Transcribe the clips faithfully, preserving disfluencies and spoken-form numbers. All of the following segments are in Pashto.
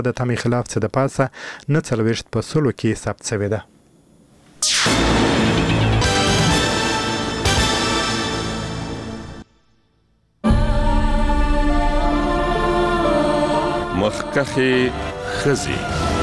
د تمې خلاف څه د پاسه نه څلوېښت په سلو کې ثبت شوې ده. مخکخې ښځې.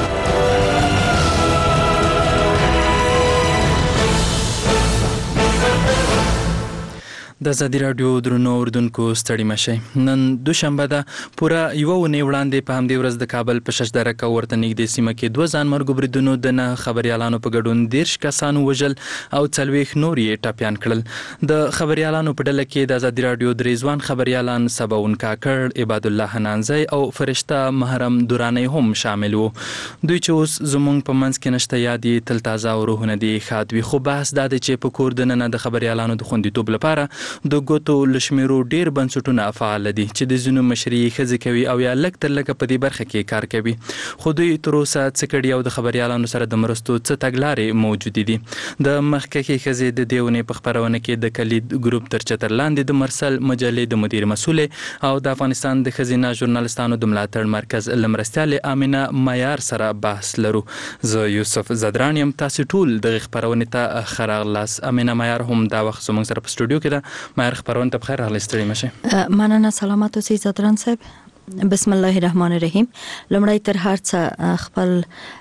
د ازادي راډیو درنو اوریدونکو ستړي مشئ. نن دوشنبه ده. پوره یوه اونۍ وړاندې په همدې ورځ د کابل په ششدره او ورته نږدې سیمه کې دوه ځانمرګو بریدونو د نه خبریالانو په ګډون دېرش کسانو وژل او څلوېښت نور یې ټپیان کړل. د خبریالانو په ډله کې د ازادي راډیو درې ځوان خبریالان سباون کاکړ، عباد الله حنانزی او فرشته محرم دورانی هم شامل وو. دوی چې اوس زموږ په منځ کې نشته، یاد یې تل تازه او روحونه دې ښاد وي. خو بحث دا دی چې په کور دننه د خبریالانو د خوندیتوب لپاره د ګوتو له شمېرو ډېر بنسټونه فعال دي چې د ځینو مشري یې ښځې کوي او یا لږ تر لږه په دې برخه کې کار کوي. خو دوی تر اوسه څه کړي او د خبریالانو سره د مرستو څه تګلارې موجودې دي. د مخکښې ښځې د دې اونۍ په خپرونه کې د کلید ګروپ تر چتر لاندې د مرسل مجلې د مدیر مسؤلې او د افغانستان د ښځینه ژورنالستانو د ملاتړ مرکز له مرستیالې امینه معیار سره بحث لرو. زه یوسف زدران یم. تاسې ټول دغې خپرونې ته ښه راغلاست. امینه معیار هم دا وخت زموږ سره په سټوډیو کې ده. معیار خبرونه ته بخیر راغلی، ستړي مشئ. مننه، سلامت اوسئ زدران صاحب. بسم الله الرحمن الرحیم. لمړی تر هر څه خپل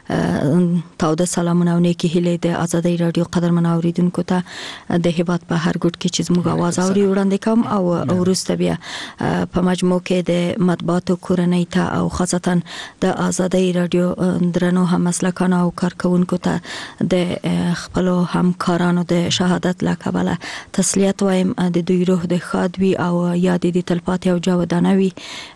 تاوده سلامونه او نیکی هیلې د ازادي رادیو قدرمن اوریدونکو ته د هیواد په هر ګوټ کې چې زموږ आवाज اوري وړاندې کوم او وروسته بیا په مجموع کې د مطبوعاتو کورنۍ ته او خاصتا د ازادي رادیو درنو همسلکانو او کارکونکو ته د خپل همکارانو د شهادت لقبله تسلیت وایم. د دوی روح د ښاد وي او یاد دې تلپاتې او جاودانه وي.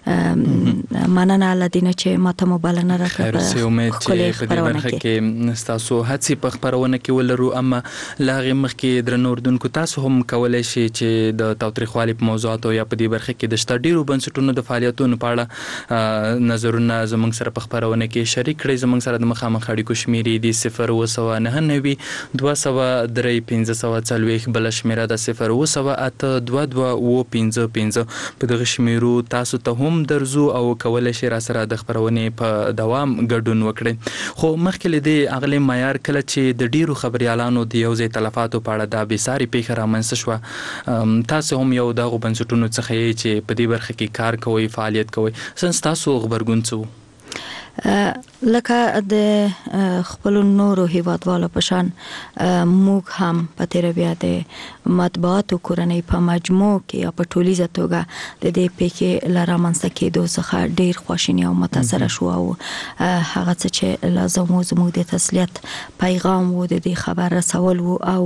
مننه لدینه چې ماته مبالغه راکړه. خیر، امید چې په دې برخه کې تاسو هڅې په خبرونه کې ولرو. اما لاغه مخکې درنو اوریدونکو تاسو هم کولای شئ چې د تاوتریخوالي په موضوعاتو یا په دې برخه کې د شته ډیرو بنسټونو د فعالیتونو په اړه نظرونه زموږ سره په خبرونه کې شریک کړئ. زموږ سره د مخامخ اړیکو شمیرې دي صفر اوه سوه نهه نوي دوه سوه درې پنځه سوه څلوېښت، بله شمیره د صفر اوه سوه اته دوه دوه اوه پنځه پنځه. په دغه شمیرو تاسو ته هم درځو او کولای شي را سره د خبرونې په دوام ګډون وکړي. خو مخکې له دې اغلی معیار کله چې د ډیرو خبریالانو د یو ځای تلفاتو په اړه دا بېساري پیښه رامنځته شوه، تاسو هم یو دغو بنسټونو څخه یې چې په دې برخه کې کار کوئ، فعالیت کوئ. ستاسو غبرګون څه و؟ لکه د خپل نورو هیوادوالو په شان موږ هم په تیر بیا د مطبوعاتو کورنۍ په مجموع کې یا په ټولیزه توګه د دې پیښې له رامنځته کېدو څخه ډیر خواشیني او متاثره شو او هغه څه چې لازم و زموږ د تسلیت پیغام و د دې خبر رسول و او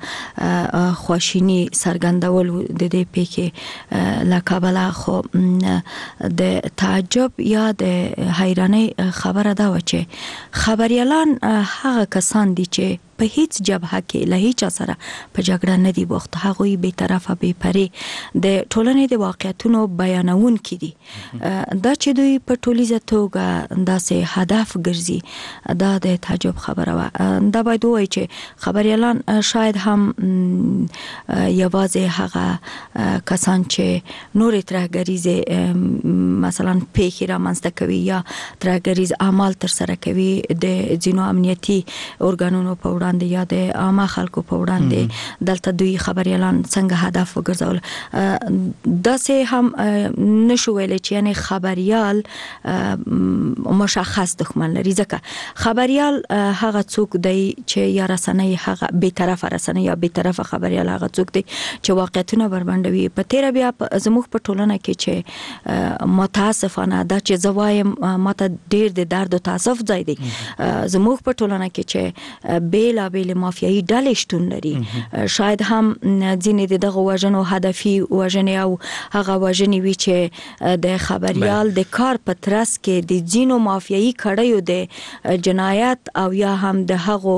خواشیني څرګندول و د دې پیښې له کبله. خو د تعجب یا د حیرانۍ خبره دا و چې خبریالان هغه کسان دي چې په هیڅ جبهه کې له هیچا سره په جګړه نه دي بوخت. هغوی بې طرفه بې پرې د ټولنې د واقعیتونو بیانونکي دي. دا چې دوی په ټولیزه توګه داسې هدف ګرځي دا د تعجب خبره وه. دا باید ووایي چې خبریالان شاید هم یوازې هغه کسان چې نورې ترهګریزې مثلا پیښې رامنځته کوي یا ترهګریز اعمال ترسره کوي د ځینو امنیتي ارګانونو په وړاندې یا د عامه خلکو په وړاندې، دلته دوی خبریالان څنګه هدف وګرځول. داسې هم نشو ویلی چې یعنی خبریال مشخص دښمن لري، ځکه خبریال هغه څوک دی چې یا رسنۍ هغه بې طرفه رسنۍ یا بې طرفه خبریال هغه څوک دی چې واقعیتونه بربنډوي. په تیره بیا زموږ په ټولنه کې چې متاسفانه دا چې زه وایم ماته ډیر د درد او تاسف ځای دی. زموږ په ټولنه کې چې بیلا بیل مافیایي ډلې شتون لري. شاید هم ځینې د دغه وژنو هدفي وژنې او هغه وژنې وي چې د خبریال د کار په ترڅ کې د ځینو مافیایي کړیو د جنایت او یا هم د هغو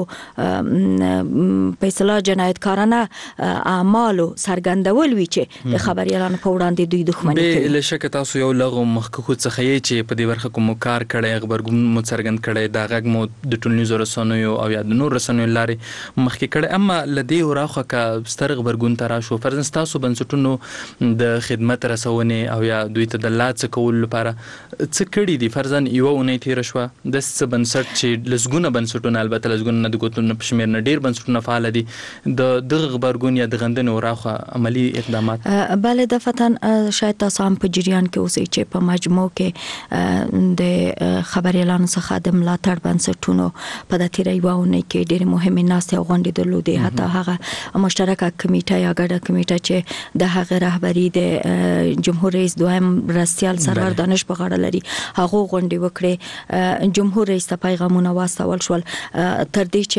په اصطلاح جنایتکارانه اعمالو څرګندول وي چې د خبریالانو په وړاندې دوی دښمني کوي. بې له شکه تاسو یو لغو مخکښو څخه یې چې په دې برخه کې مو کار کړی، غبرګون مو څرګند کړی، دا غږ مو د ټولنیزو رسنیو او یا د نور رسنیو تمویل لارې مخکې کړي. اما لدی وراخه کا ستر خبرګون ترا شو فرض تاسو بنسټونو د خدمت رسونې او یا دوی ته د لاڅ کول لپاره څه کړي دي؟ فرضاً یو اونۍ تیر شو د څه بنسټ چې لزګونه بنسټونه البته لزګونه نه د ګوتونو په شمیر نه ډیر بنسټونه فعال دي د دغه خبرګون یا د غندنې وراخه عملی اقدامات. بله دفتن شاید تاسو هم په جریان کې اوسئ چې په مجموع کې د خبريالانو څخه د ملاتړ بنسټونو په د تیر یو اونۍ کې ډېر مهمه ناستې او غونډې درلودې. حتی هغه مشترکه کمیټه یا ګډه کمیټه چې د هغه رهبری د جمهور رئیس دویم رستیال سرور دانش په غاړه لري هغه غونډې وکړې. جمهور رئیس ته پیغامونه واستول شول تر دې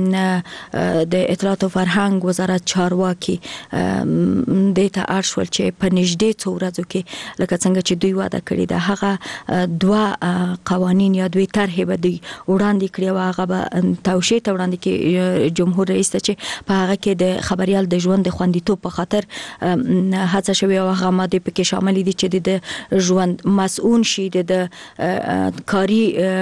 چې د اطلاعات او فرهنګ وزارت چارواکي د ته ارشول چې په نږدې څو ورځو کې لکه څنګه چې دوی وعده کړی ده هغه دوا قوانين یا دوی طرحې به دوی وړاندې کړی او هغه به توشیح ته وړاندې کې جمهور رئیس ته چې په هغه کې د خبريال د ژوند د خوندیتوب په خاطر هڅه شوی او هغه ماده پکې شامل دي چې د ژوند مسؤون شي د کاری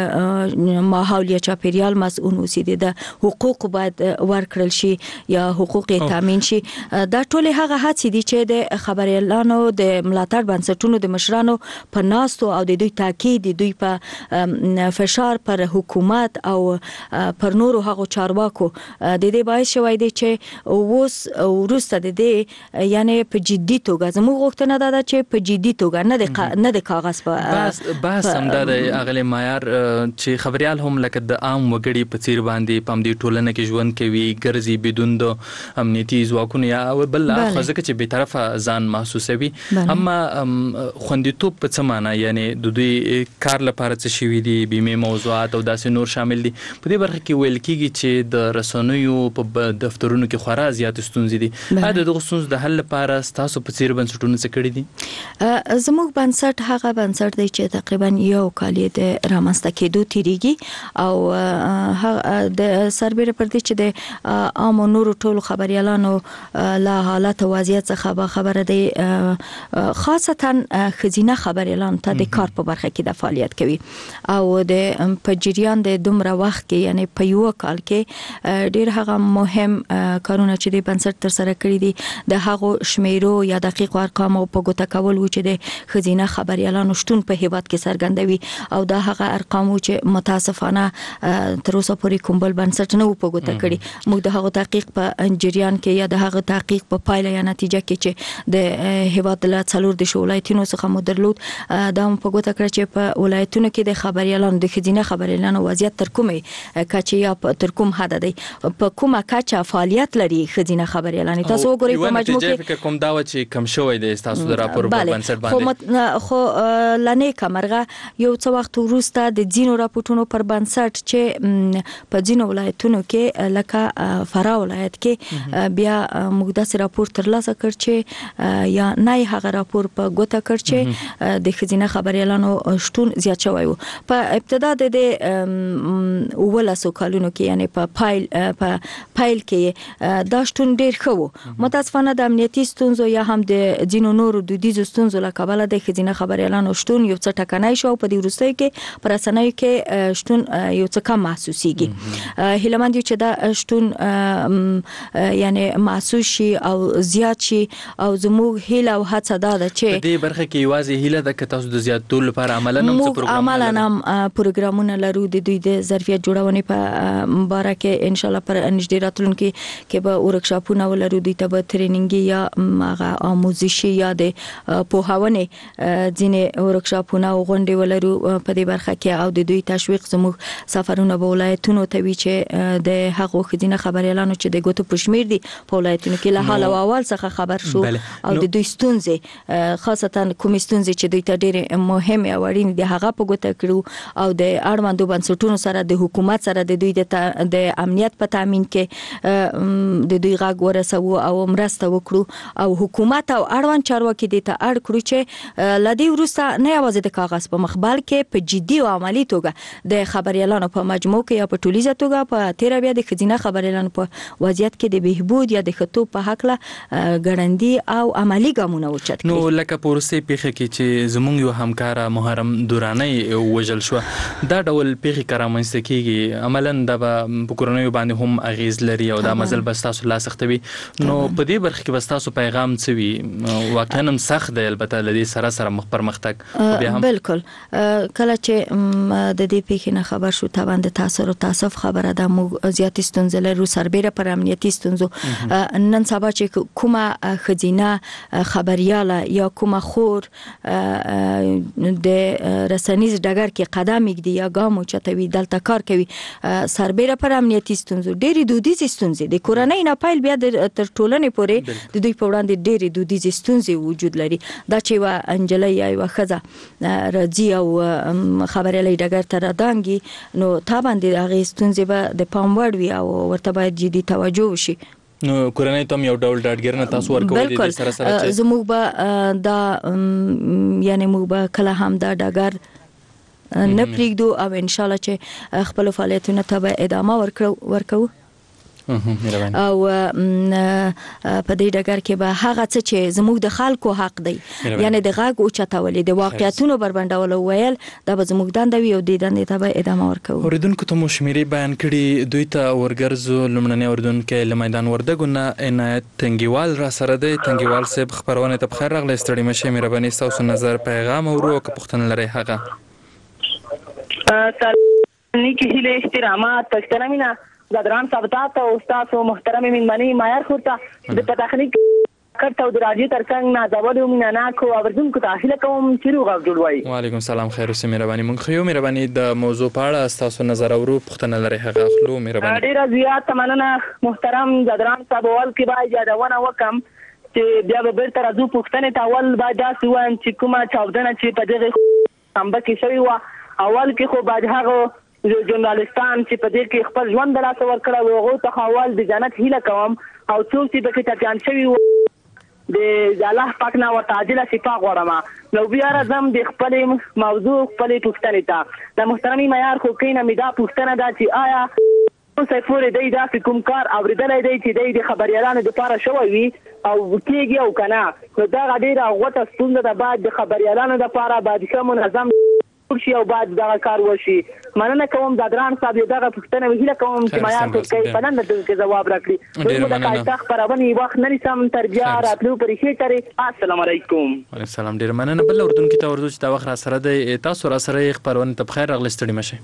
ماحول یا چاپیریال مسؤون اوسي د حقوق باید ورکړل شي یا حقوق تامین شي. دا ټول هغه هڅې دي چې د خبريالانو د ملاتړ بنسټونو د مشرانو په ناستو او د دوی تاکید دوی په فشار پر حکومت او پر نورو هغو چارواکو د دې باعث شوی دی چې اوس ورسته د دې یعنی په جدي توګه زموږ غوښتنه ده چې په جدي توګه نه د نه د کاغذ په بس بس هم د اغلی معیار چې خبريال هم لکه د عام وګړي په څیر باندې پم دی ټولنه کې ژوند کوي ګرځي بدون د امنیتي ځواکونو یا بل خزه چې به طرفه ځان محسوسوي. اما خوندیتوب په څه معنی یعنی د دوی کار لپاره څه شوی دي بیمه موضوعات او داسې نور شامل دي. په دې برخه کې ویل کیږي چې د رسنیو په دفترونو کې خورا زیات ستونزې دي. دا دغه ستونزې د حل لپاره تاسو په څیر بنسټونو څه کړی دي؟ زموږ بنسټ هغه بنسټ دی چې تقریبا یو کال د رامنځته کېدو تیریږي او د سربېره پر دې چې د عام نورو ټولو خبريالانو له حالت وضعیت څخه به خبره دی خاصتا خزینه خبريالانو ته د کار په برخه کې د فعالیت کوي او د په جریان د دومره وخت کې یعنی په یو کال کې ډېر هغه مهم کارونه چې د بنسټ تر سره کړی دي د هغو شمیرو یا دقیق ارقام په ګوته کول و چې د خزینه خبريالانو شتون په هیواد کې څرګندوي او دا هغه ارقام چې متاسفانه تر اوسه پورې کوم بل بنسټ نه و په ګوته کړی. موږ د هغه تحقیق په جریان کې یا د هغه تحقیق په پایله یا نتیجه کې چې د هیواد له څلور د ولایتونو څخه مو درلود دا هم په ګوته کړ چې په ولایتونو کې د خبريالانو د خزینه خبريالانو وضعیت تر کومه کچه یا تر کوم حد دی په کومه کچه فعالیت لري خزینه خبريالانو. تاسو وګورئ په مجموع کې فکر کوم دا و چې کم شوی دی تاسو د راپور په بنسټ باندې خو لنې کمرغه یو څو وخت وروسته د ځینو راپورټونو پر بنسټ چې په ځینو ولایتونو کې لکه فراه ولایت کې بیا موږ داسې راپور ترلاسه کړ چې یا نه هغه راپور په ګوته کړ چې د خزینه خبريالانو شتون زیات شوی و. په ابتدا د ولسو کالونو کې یعنی په پایل په پایل کې دا شتون ډیر ښه و. متاسفانه د امنیتي ستونزو یا هم د ځینو نورو دودیزو ستونزو له کبله د خزینه خبريالانو شتون یو څه ټکنای شو په دې وروستیو کې پر رسنیو کې شتون یو څه کم محسوسيږي. هیلمند یو چې دا شتون یعنی محسوس شي او زیات شي او زموږ هیله او هڅه دا ده چې په دې برخه کې یوازې هیله ده چې تاسو د زیاتولو لپاره عملاً هم څه پروګرامونه عملاً هم پروګرامونه لرو د دوی د ظرفیت جوړونې په باره کې ان شاء الله پر نږدې راتلونکي کې به ورکشاپونه ولرو دوی ته به ټریننګ یا هغه آموزشي یا د پوهاونې ځینې ورکشاپونه او غونډې ولرو په دې برخه کې او د دوی تشویق زموږ سفرونه به ولایتونو ته وي چې د هغو خزینه خبريالانو چې د ګوتو پښمیر دي په ولایتونو کې له حال او اول څخه خبر شو او د دوی ستونزې خاصتا کوم ستونزې چې دوی ته ډېر مهمه او اړین دي هغه په ګوته کړو او د اړوندو بنسټونو سره د حکومت سره د دوی د امنیت په تامین کې د دوی غږ ورسو او مرسته وکړو او حکومت او اړوند چارواکي د ته اړ کړو چې لدی ورسته نه یوازې د کاغذ په مخبل کې په جدي او عملی توګه د خبريالانو په مجموع کې یا په ټولیزه توګه په تیر بیا د خزینه خبريالانو په وضعیت کې د بهبود یا د خطو په حق له ګړندی او عملی ګامونه اوچت کړي. نو لکه پورسته پیخه کې چې زمونږ یو همکار محرم دورانی وژل شو دا ډول پیغي کرامنځ کیږي عملاً د کورنیو باندې هم اغیز لري او دا مزل بس تاسو لا سختوي نو په دې برخه کې بس تاسو پیغام څه وي واقعا هم سخت دی البته لدی سره سره مخ پر مختګ بیا هم بالکل کله چې د دې پیښې نه خبر شو طبعا د تاثیر او تاسف خبره ده مو زیات ستونزې لرو سربېره پر امنیتي ستونزو نن سبا چې کومه خزینه خبرياله یا کومه خور د رسنیز ډګر کې قدم ایږدي یا ګام چتوي دلته کار کوي سربېره پر امنیتي ستونزو ډېری دودیزې ستونزې د کورنۍ نه پایل بیا د تر ټولنې پورې د دوی په وړاندې ډېری دودیزې ستونزې وجود لري دا چې وا انجلۍ یا وا خزه راځي او خبريالي ډګر ته راځي نو طبعا د هغه ستونزې به د پام وړ وي او ورته باید جدي توجه وشي نو کورنۍ ته یو ډول ډاډګرنه تاسو ورکوي د سره سره چې زموږ به دا یعنی موږ به کله هم دا ډګر نه پریږدو او ان شاء الله چې خپل فعالیتونه ته به ادامه ورکړو ورکو او په دې ډګر کې به هغه څه چې زموږ د خلکو حق دی یعنی د غاګ او چتاولې د واقعیتونو بربندول ویل دا به زموږ دنده وي او د دندې ته به ادامه ورکوو اوریدونکو ته مو شمیرې بیان کړي دوی ته ورګرځو لمړنۍ اوریدونکو له میدان وردګونه عنایت تنګیوال را سره دی تنګیوال صاحب خبرونه ته بخیر راغلی ستړي مشه مهرباني تاسو نظر پیغام او ورو که پښتنه لري هغه نیکی هیله احترامات پښتنه مینا زدران ثابتات او استاد او محترم میمنی مایر خورتا د تخنیک کټ او د راځي ترڅنګ نه داوود مینا کو اوردون کو تاهله کوم چیرو غو جوړوي وعلیکم السلام خیر اوسه مهرباني مونږ خو مهرباني د موضوع په اړه تاسو نظر اورو پښتنه لري هغه خلو مهرباني ډیر زیات مننه محترم زدران صاحب ول کې باید یادونه وکم چې بیا به بیرته راځو پښتنه تاول باید دا سوان چې کومه چاودنه چې په دغه سمبه کې شوی و اول کې خو باید هغه ژورنالستان چې په دې کې خپل ژوند د لاسه ورکړی و هغو ته حوال د جنت هیله کوم او څوک چې پکې ټپیان شوي و د الله پاک نه ورته عاجله شفا غواړم نو بیا راځم د خپلې موضوع خپلې پوښتنې ته د محترمې معیار خو کې نه مې دا پوښتنه ده چې آیا اوسه پورې دی داسې کوم کار اورېدلی دی چې دی د خبریالانو دپاره شوی وي او کېږي او که نه نو دغه ډېره غوټه ستونزه ده باید د خبریالانو دپاره باید ښه منظم شي او باید دغه کار وشي مننه کوم زدران صاحب دغه پوښتنه وهیله کوم چې معیار کوي په نن د جواب راکړي دوی د تاریخ خبرونه وخت نه سم تر بیا راتلو پرې شي ترې السلام علیکم وعلیکم السلام ډیر مننه بل اردن کې ته ورځو چې دا وخت را سره دی تاسو را سره خبرونه ته بخیر راغلی ستړي مشه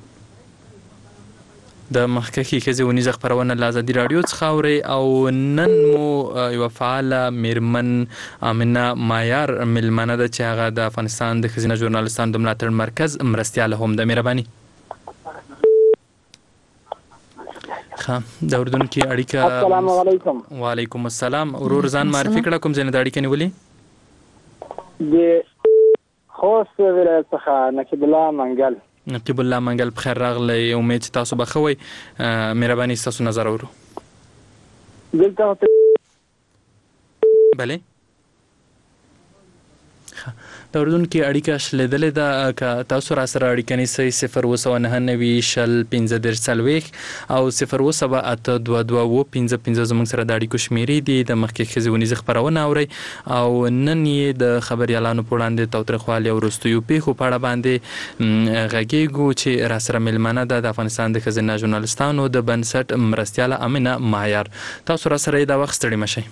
د مخکې کې ونیزه خبرونه لازدي رادیو څخه اوري او نن مو یو فعال میرمن امنه مایر ملمنه د چې هغه د افغانستان د خزینه ژورنالستان د ملاتړ مرکز مرستياله هم د مهرباني ها د اردن کې اړیکه السلام علیکم وعلیکم السلام ورور ځان معرفي کړه کوم ځای نه د اړیکې نیولې د خوست ولایت څخه نقیب الله منګل نقیب الله منګل بخیر راغلی امید تاسو بخوي مهرباني تاسو نظر اورو دلته بله د اردن کې اړیکه شلیدلې ده که تاسو را سره اړیکه نیسئ صفر اووه سوه نهه نوي شل پنځه دېرش څلوېښت او صفر اووه سوه اته دوه دوه اووه پنځه پنځه زموږ سره د اړیکو شمېرې دي د مخکې ښځې ونیزې خپرونه اورئ او نن یې د خبریالانو په وړاندې تاوتریخوالي او وروستیو پیښو په اړه باندې غږیږو چې را سره مېلمانه ده د افغانستان د ښځینه ژورنالستانو د بنسټ مرستیاله امنه مایر تاسو را سره دا وخت ستړي مشئ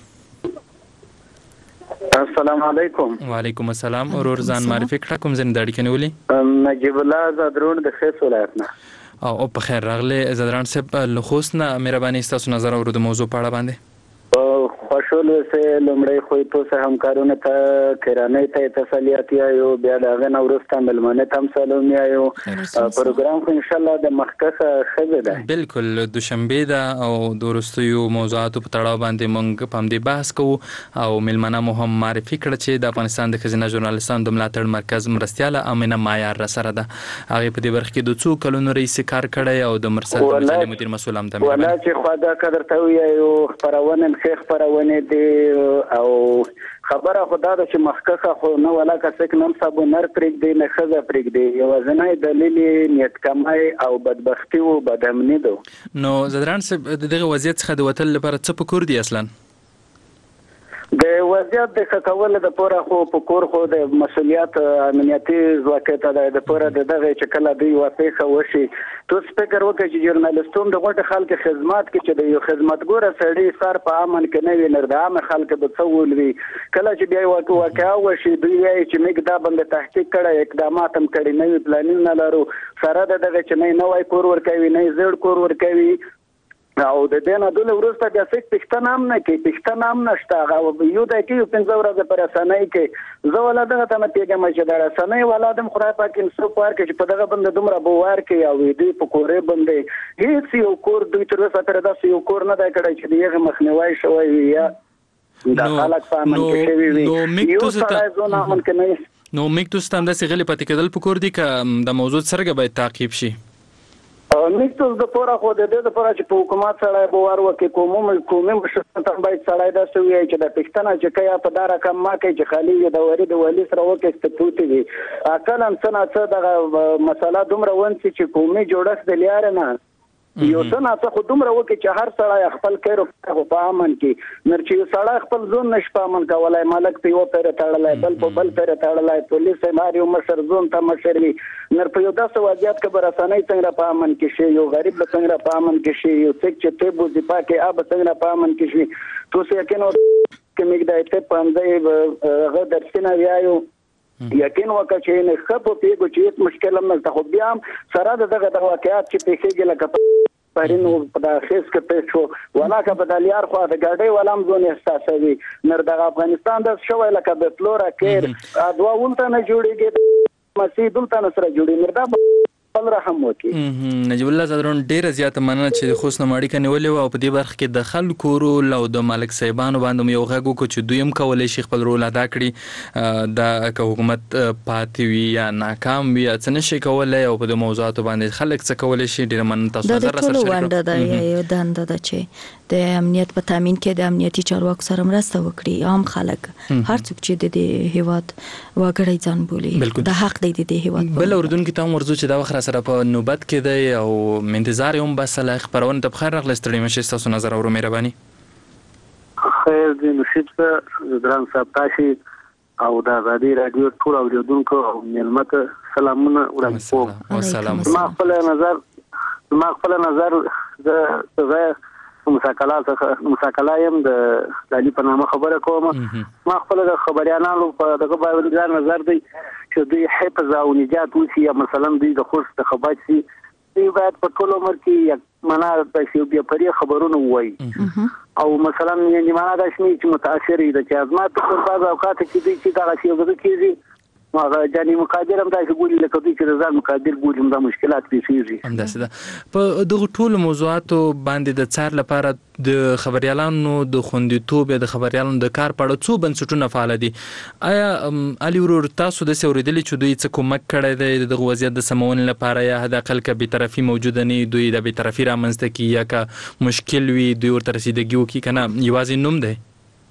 السلام علیکم وعلیکم السلام ورور ځان معرفي کړه کوم ځای نه د اړیکې نیولې نجیب الله زدرون د خوست ولایت نه او په خیر راغلی زدران صاحب له خوست نه مهرباني ستاسو نظر اورو د موضوع په اړه باندې خوشحال اوسئ لومړی خو تاسو همکارانو ته کرانې ته تسلیت یایو بیا د هغه نه وروسته مېلمانه ته هم سلام یایو پروګرام خو انشاءالله د مخکښه ښځه ده بالکل دوشنبې ده او د وروستیو موضوعاتو په تړاو باندې موږ په همدې بحث کوو او مېلمانه مو هم معرفي کړه چې د افغانستان د ښځینه ژورنالستانو د ملاتړ مرکز مرستیاله امنه مایر را سره ده هغې په دې برخه کې د څو کلونو رئیس کار کړی او د مرسل د مجلې مدیر مسؤل هم ده ولا چې خوا دا قدر ته ویایو خپرونه ښې خپرونې دي او خبره خدا د چې مخکخه خو نه ولا کسک نن سبا نر پرېږدي نه ښځه پرېږدي یوازینی دلیل یې نیت کمای او بدبختي او بدامني ده نو زدران صاحب د دغه وضعیت څخه د وتل لپاره څه پکور دي اصلا د وضعیت د کول د پوره خو په کور خو د مسولیت امنیتي ځواکته د پوره د دغه چکله دی واپیخه وشي تو سپیکر وکړي چې ژورنالیستوم د غوټه خلک خدمات کې چې د یو خدمتګور سړی سر په امن کې نه وي نر د عام خلک به څول وي کله چې بیا واقع واقع وشي دوی وايي چې موږ دا بند تحقیق کړی اقدامات هم کړی نه وي پلانونه لرو سره د دغه چې نه نوای کور ورکوي نه زړ کور ورکوي او د دې نه دله ورسته د څه پښتنه هم نه کې پښتنه هم نشته هغه یو د کې پنځه ورځې پر اسانه کې زه ولا دغه ته پیغام چې دا اسانه ولادم خدای پاک انسو پار کې په دغه بند دومره بوار کې او دې په کورې باندې هیڅ یو کور دوی تر اوسه تر داسې یو کور نه دا کړی چې دغه مخنیوي شوی یا دا خلک په امن کې شوی وي یو څه زونه امن کې نه نو میک تاسو ته د سیغلی پاتې کېدل په کور دي ک د موضوع سره باید تعقیب شي نیکتوس د پورا خو د دې لپاره چې په حکومت سره بوار وکي کومو کومو مشران باید سړای دا سوي چې د پښتنه چې کیا په دار کم ما کوي چې خالي د وری د ولی سره وکي ستوتی دي اکل ان څنګه څه د مسله دومره ونسي چې کومي جوړښت د لیار نه یو څنګه څه خو دومره وکي چې هر سړی خپل کېرو په امن کې نر چې سړی خپل ځون نش په امن کولای مالک په یو پر تړلای بل په بل پر تړلای پولیس ماریو مشر ځون ته مشر وي نر په یو داسې وضعیت کې بر اسانۍ څنګه په امن کې شي یو غریب څنګه په امن کې شي یو څوک چې ته بو دي پاکه اب څنګه په امن کې شي تو څه یقین کې موږ د ته پنځه غو درسنه ویایو یقین وکړه چې نه خپل پیګو چې مشکل هم نه خو بیا سره دغه د واقعیت چې پیښیږي لکه پرینو په داخل کې پېښو ولاکه په دلیار خو د ګاډي ولام زون احساسوي نر د افغانستان د شوی لکه د فلورا کېر ادوا ولته نه جوړیږي مسجد ولته نه سره جوړي نر دا خپل رحم وکي نجیب الله زادرون ډیر زیات مننه چې خو سم اړیکه نیولې او په دې برخه کې د خلکو رول او د مالک صاحبانو باندې یو غږ کو چې دویم کولای شي خپل رول ادا کړي د حکومت پاتې وي یا ناکام وي څنګه شي کولای او په موضوعات باندې خلک څه کولای شي ډیر مننه تاسو سره سره شریک ده یو دنده ده چې د امنیت په تامین کې د امنیتي چارواکو سره مرسته وکړي عام خلک هر څوک چې د هیواد وګړي ځان بولي د حق دی د هیواد بل اردن کې تاسو ورزو چې دا وخت سره په نوبت کې دی او انتظار یم بس له خبرونه ته بخیر راغلی ستړي مشه تاسو نظر اورو مهرباني خیر دې نشید په دران صاحب تاسو او د غادي رادیو ټول اوریدونکو او ملمت سلامونه وړاندې کوم سلام ما خپل نظر ما خپل نظر د مساکلا څخه مساکلا يم د دالي په نامه خبره کوم ما خپل د خبريانانو په دغه باندې نظر دی چې دوی حفظ او نجات وسی یا مثلا دوی د خوش د خبري سي دوی باید په ټول عمر کې معنا د شی بیا پرې خبرونه وایي او مثلا یعنی معنا د شنی چې متاثر دي چې ازمات په بعض اوقات کې دوی چې دا شی وګړي کیږي ما جاني مقادر هم دا ګولې لکه دوی چې ځان مقادر ګولې دا مشکلات پیښیږي همداسې ده په دغه ټول موضوعاتو باندې د څار لپاره د خبريالانو د خوندیتوب د خبريالانو د کار په اړه څو بنسټونه فعال دي آیا علي ورور تاسو د سوریدلې چې دوی څه کومک کړی دی د وضعیت د سمون لپاره یا د اقل ک به طرفي موجوده نه دوی د به طرفي رامنځته کی یا ک مشکل وي دوی ورته رسیدګي وکي کنه یوازې نوم دی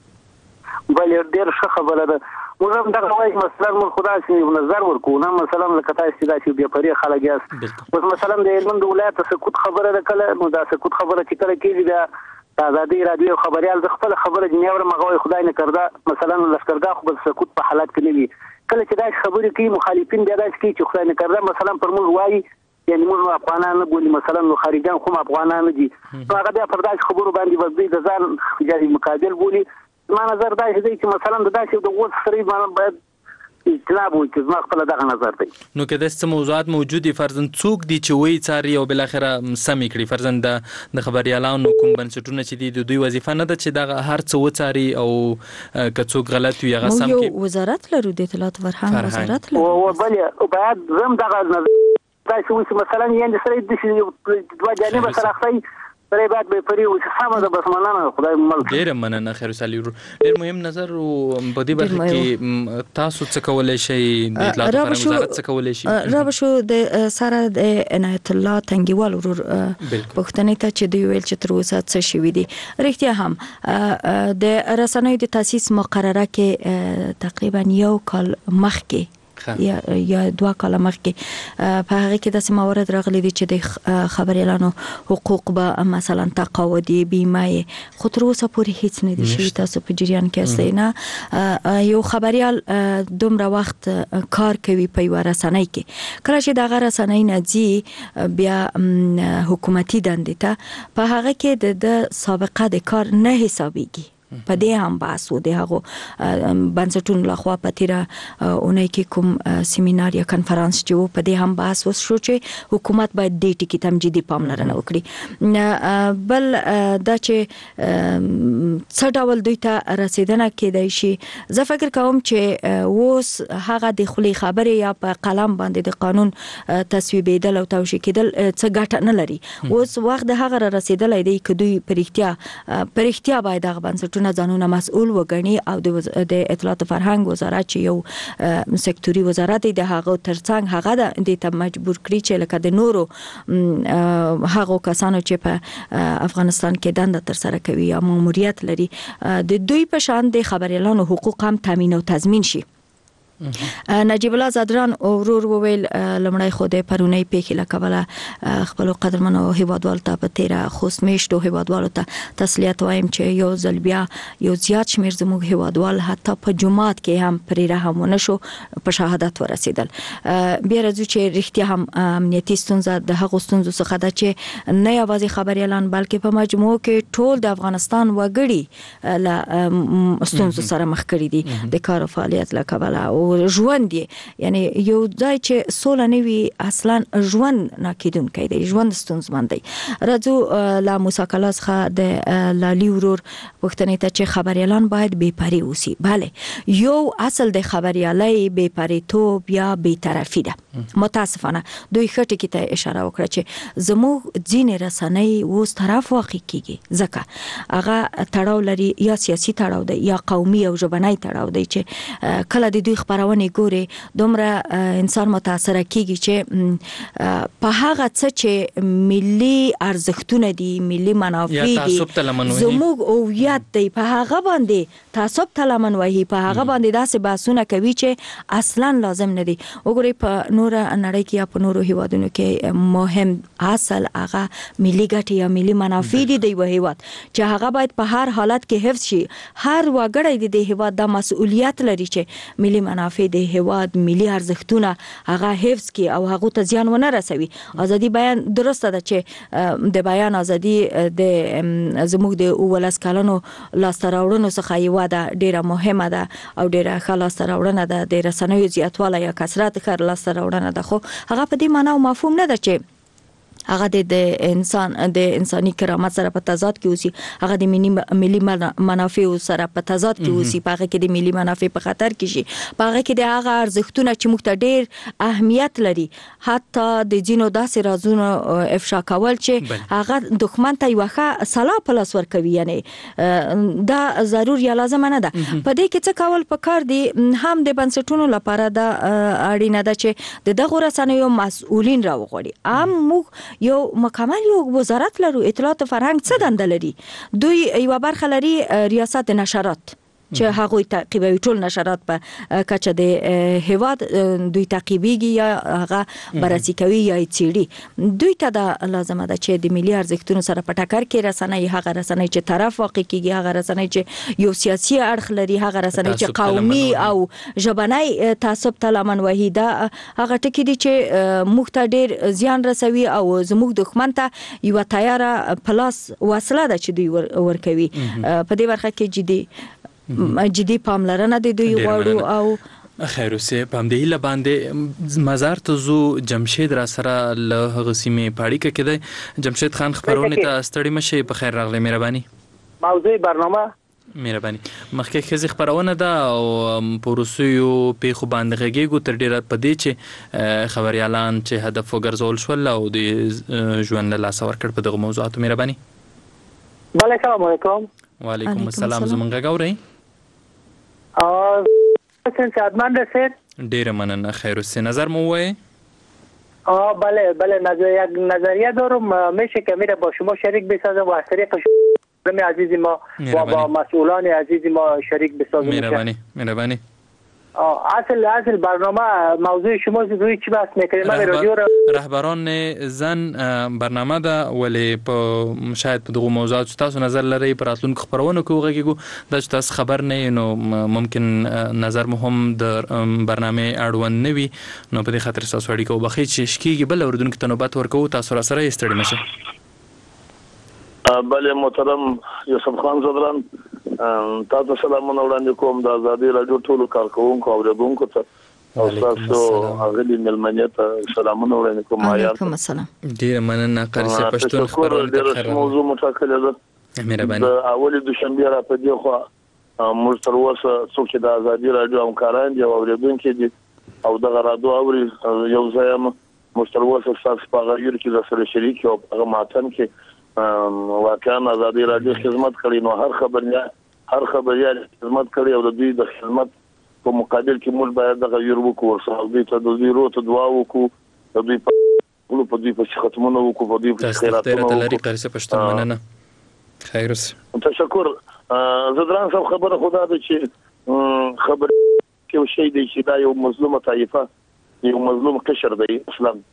بل ډیر ښه خبره ده موږ هم دا وایي مثلا موږ خدای سي نظر ورکو نه مثلا لکه تاسو دا چې بیا پرې خلک یاست اوس مثلا د هلمند ولایت سکوت خبره ده کله نو دا سکوت خبره چې کله کېږي دا آزادي رادیو خبريال د خپل خبره جنیور مغوي خدای نه کړدا مثلا لشکرګاه خو د سکوت په حالت کې نه وي کله چې دا خبرې کوي مخالفین بیا دا کوي چې خدای نه کړدا مثلا پر موږ وایي یعنی موږ افغانان بولی مثلا نو خارجان خو افغانان دي هغه بیا پر دا خبرو باندې وځي د ځان جاري مقابل بولی ما نظر دا چې مثلا د داسې د غوښ سری باید اطلاع وکړي زما خپل دغه نظر دی نو که د څه موضوعات موجودي فرضاً څوک دي چې وایي څاري او بل اخره سم کړي فرضاً د خبريالانو کوم بنسټونه چې دي د دوی وظیفه نه ده چې دغه هر څه وڅاري او که څوک غلط وي هغه سم کړي یو وزارت لرو د اطلاعات فرهنګ وزارت لرو او بل باید زم دغه دا چې مثلا یې سره د دوه جانب سره خپل سره بعد به پری او سمه ده بس مننه خدای مل ډیر مننه خیر وسالي ډیر مهم نظر او په دې برخه کې تاسو څه کولای شئ د اطلاعات فرهنګ وزارت څه کولای شي را بشو د سره د عنایت الله تنګیوال ورور پښتنې ته چې دی ویل چې تر اوسه څه شوی دي رښتیا هم د رسنیو د تاسیس مقرره کې تقریبا یو کال مخکې یا یا دوه کاله مخکې په هغه کې داسې موارد راغلي دي چې د خبريالانو حقوق به مثلا تقاعدي بیمه خو تر اوسه پورې هیڅ نه دي شوي. تاسو په جریان کې استئ نه یو خبريال دومره وخت کار کوي په یو رسنۍ کې کله چې د رسنۍ نه ځي بیا حکومتي دندې ته په هغه کې د سابقه د کار نه حسابيږي. په دې هم بحث و د هغه بنسټونو لخوا په تیر اونۍ کې کوم سیمینار یا کنفرانس چې په دې هم بحث وشو چې حکومت باید دې ټکی تم جدي پاملرنه وکړي. بل دا چې څه ډول دوی ته رسیدنه کېدای شي زه فکر کوم چې اوس هغه د خولي خبرې یا په قلم باندې د قانون تصویبېدل او توشیح کېدل څه ګټه نه لري. اوس وخت د هغه رسیدلای دی چې دوی پرېختیا پرېختیا باید هغه بنسټونه ځانونه مسؤل وګڼي او د اطلاعات فرهنګ وزارت چې یو سکتوري وزارت دی د هغه ترڅنګ هغه د ته مجبور کړی چې لکه د نورو هغه کسانو چې په افغانستان کې دنده تر سره کوي یا ماموریت لري د دوی په شان د خبريالانو حقوق هم تامین او تضمین شي. نجیب الله زدران ورور وویل لمړی خو د پرونی پیښې لکوله خپل قدرمنو هیوادوال ته په تیر خوست میشتو هیوادوالو ته تسلیت وایم چې یو ځل بیا یو زیات شمیر زموږ هیوادوال حتی په جماعت کې هم پرې رحم ونشو په شهادت ورسیدل. بیا راځو چې رښتیا هم امنیتي ستونزه د هغو ستونزو څخه ده چې نه یوازې خبريالان بلکې په مجموع کې ټول د افغانستان وګړي له ستونزو سره مخ کړي دي د کار او فعالیت لکوله او ژوند یعنی یو ځای چې سوله نه وي اصلا ژوند ناکیدونکی دی، ژوند ستونزمن دی. راځو لا موسی کلاس څخه د لالي ورور پوښتنې ته چې خبريالان باید بې پرې اوسي. بله یو اصل د خبريالۍ بې پرېتوب یا بې طرفي ده. متاسفانه دوی خټه کې ته اشاره وکړه چې زموږ ځینې رسنۍ اوس طرف واقع کیږي ځکه هغه تړاو لري یا سیاسي تړاو دی یا قومي او ژبنی تړاو دی چې کله د دوی خبرونه ګوري دومره انسان متاثر کیږي چې په هغه څه چې ملي ارزښتونه دي ملي منافع دي زموږ هویت دی په هغه باندې تعصب تلمن وایي په هغه باندې داسې بحثونه کوي چې اصلا لازم نه دي. وګورئ په نور نړۍ کې یا په نورو هیوادونو کې مهم اصل هغه ملي ګټې یا ملي منافع دي د یو هیواد چې هغه باید په هر حالت کې حفظ شي. هر وګړی د هیواد د مسؤلیت لري چې ملي منافع د هیواد ملي ارزښتونه هغه حفظ کی او هغه ته زیان ونه رسوي. ازادي بیان درسته ده چې د بیان ازادي د زموږ د اولس کلنو لاستراوړنو څخه یو ده ډیره مهمه ده او ډیره خلاص راوړنه ده د رسنیو زیاتواله یا کثرت خر لاستراوړنه ده. خو هغه په دې معنی او مفهوم نه ده چې هغه د انسان د انساني کرامت سره په تضاد کې اوسي، هغه د ملي منافع سره په تضاد کې اوسي، په هغه کې د ملي منافع په خطر کې شي، په هغه کې د هغه ارزښتونه چې موږ ته ډېر اهمیت لري حتی د ځینو داسې رازونو افشا کول چې هغه دښمن ته یو ښه سلا پلاس ورکوي، یعنی دا ضرور یا لازم نه ده. په دې کې څه کول پکار دي هم د بنسټونو لپاره دا اړینه ده چې د دغه رسنیو مسؤلین راوغړي. عام موږ یو مکمل یو وزارت لرو، اطلاعات فرهنګ څه دنده لري؟ دوی یو برخه لري ریاست نشرات چې هغه تعقیبوي، ټول نشرات په کچه د هیواد دوی تعقیبيږي یا هغه بررسي کوي یا چيړي. دوی ته دا لازمه ده چې د ملي ارزښتونو سره په ټکر کې رسنۍ، هغه رسنۍ چې طرف واقع کیږي، هغه رسنۍ چې یو سیاسي اړخ لري، هغه رسنۍ چې قومي او ژبنی تعصب تلمن وهي، دا هغه ټکی دي چې موږ ته ډېر زیان رسوي او زموږ دښمن ته یو تیاره پلاس وسله ده چې دوی ورکوي. په دې برخه کې جدي جدي پاملرنه د دوی غواړو. او خیر اوسه په همدې له باندې مزار ته زو جمشید را سره له هغه سیمه پاړی کې کېده. جمشید خان خبرونه ته ستړي مشه، په خیر راغلی. مهرباني موضوع برنامه مهرباني مخکې خزي خبرونه ده او پروسیو په خو باندې غږیږي تر ډیره پدې چې خبريالان چې هدف وګرځول شول او د ژوند له لاس ورکړ په دغه موضوعاتو. مهرباني. بله السلام علیکم. وعلیکم السلام. زمونږ غوړی ا څنګه ادمان ده سر؟ ډیره مننه. خیر اوسه نظر مو وای؟ اه بله بله نظریه نظریه دارم، میشه که میره با شما شریک بسازم و از طریق شما عزیزی ما و با مسئولان عزیزی ما شریک بسازم. مهربانی مهربانی. اصل اصل برنامه موضوع شما روی چی بحث میکنید؟ من رادیو را رهبران زن برنامه ده ولی په شاید په دغه موضوعات تاسو نظر لري پر راتلونکو خبرونو کې وغږیږو دا چې تاسو خبر نه نو ممکن نظر مو هم د برنامه اړوند نه وي نو په دې خاطر تاسو اړیکه وبخښئ چې شکیږي بل اوردونکو ته نوبت ورکوو تاسو را سره ستړي مشه. بله محترم یوسف خان زدران تاسو سلامونه وړاندې کوم د ازادي رادیو ټولو کارکونکو او اوریدونکو ته او تاسو اغلی ملمنه ته سلامونه وړاندې کوم. علیکم السلام. ډیر مننه قاری صاحب پښتون خبرونه ته خیر موضوع متکل ده مهرباني د اول دوشنبه را په دی خو موږ تر اوسه څوک د ازادي رادیو همکاران دي او اوریدونکو دي او د رادیو اوري یو ځای موږ تر اوسه تاسو په غیر کې د سره شریک او په ماتن کې واقعا ازادي رادیو خدمت کړي نو هر خبرنه هر خبريال خدمت کړي او د دوی د خدمت په مقابل کې موږ باید د غیر وکړو او دوی ته د دوی روته دعا وکړو د دوی په په دوی په ختمونه وکړو په دوی په خیراتونه وکړو. لري قاری صاحب پښتون مننه خیر اوسه. تشکر. زدران صاحب خبره خدا ده چې خبر کې شي دی چې دا یو مظلومه طائفه یو مظلوم قشر دی اسلام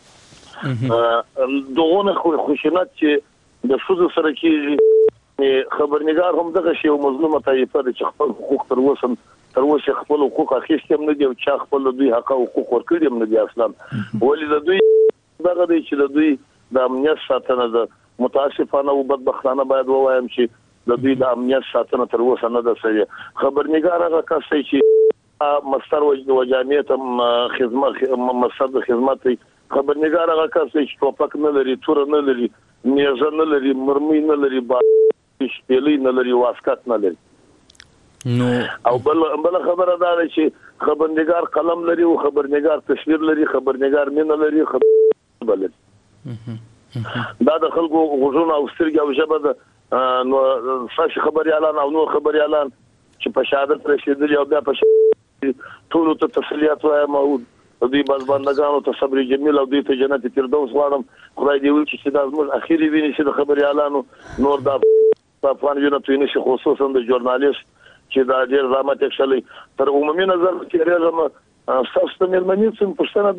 دغه خوشنات چې د فوزو سره کې خبرنګار هم دغه شی یو مظلومه طائفه د خپل حقوق تر اوسه تر اوسه خپل حقوق اخیستم نه دی او چې خپل دوی حق او حقوق ورکړي هم نه دي اصلا ولې د دوی دغه دی چې د دوی د امنیت ساتنه د متاسفانه او بدبختانه باید ووایم چې د دوی د امنیت ساتنه تر اوسه نه ده سوي. خبرنګار هغه کس چې مستر وجانیت خدمت مستر خدمت خبرنګار هغه کس چې ټوپک نه لري تور نه لري میزه نه لري مرمي نه لري با شپېلې نه لري واسکټ نه لري نو او بل بل خبره دا ده چې خبرنګار قلم لري او خبرنګار تصویر لري خبرنګار مینه لري خبر بل دا د خلکو غوښونه او سترګې او ژبه ده نو څه خبري اعلان او نو خبري اعلان چې په شهادت رسیدلی او بیا په ټول ته تسلیات وایم او دوی باز بندگانو ته صبر جمیل او دوی ته جنت فردوس غواړم خدای دې وکړي چې دا زموږ اخیری ویني چې د خبري اعلانو نور د افغان یونټ ویني خصوصا د ژورنالیست چې دا ډیر زحمت وکړي تر عمومي نظر کې راځم تاسو ته مېرمنې څنګه پښتنه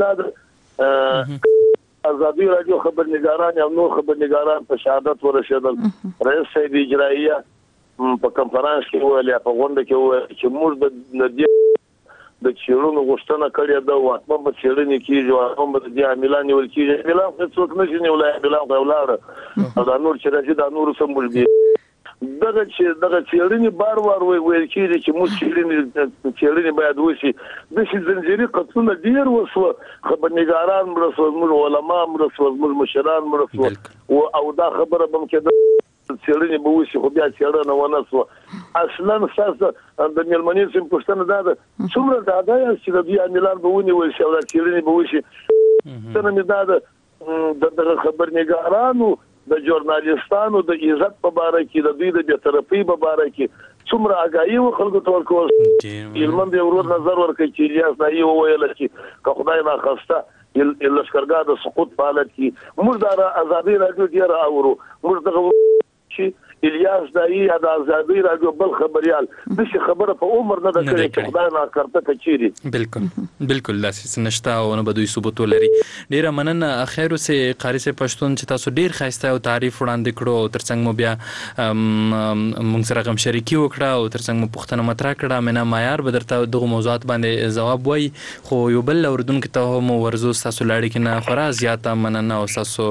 ده ازادي رادیو خبرنګاران او نور خبرنګاران په شهادت ورسېدل. رئیس صاحب اجرائیه په کنفرانس کې ویل په غونډه کې ویل چې موږ د دې د چیرونو غوښتنه کړې ده او اتمه په چیرنې کې جو هم د دې عاملان ول کې عاملان څوک نشي نیولای عاملان غولاره او دا نور چې راځي دا نور سمول دي دغه چې دغه چیرنې بار بار ویل کېږي چې موږ چیرنې چیرنې باید وشي د شي زنجيري قطونه ډیر وسو خبرنګاران مرسو موږ علما مرسو موږ مشران مرسو او دا خبره بم کې چیرنې به وشي خو بیا چیرنه ونه سو اصلا اساس د ملمنې سم پښتنه ده څومره دا ده چې د بیا ملان به ونی ول شي او چیرنې به وشي څنګه مې دا د خبرنګارانو د ژورنالیستانو د عزت په اړه کې د دوی د بی‌طرفۍ په اړه کې څومره اگاهي و خلکو ته ورکول علم دې ورور نظر ورکړي چې الیاس دای وویل چې که خدای نه خواسته لشکرګاه د سقوط په حالت کې موږ د ازادي رادیو ډیر اورو موږ دغه چې الیاس دای د ازادي رادیو بل خبريال د شي خبره په عمر نه د کړي چې خدای نه کړته کچيري بالکل بالکل داسې نشتا او نه بدوي ثبوت لري. ډیره مننه خیر اوسه قاری صاحب پښتون چې تاسو ډیر خاسته او تعریف وړاندې کړو او ترڅنګ مو بیا موږ سره غم شریکی وکړه او ترڅنګ مو پښتنه مطرح کړه مینه معیار بدرته دغه موضوعات باندې جواب وای خو یو بل اوردونکو ته مو ورزو تاسو لاړی کنه خورا زیاته مننه او تاسو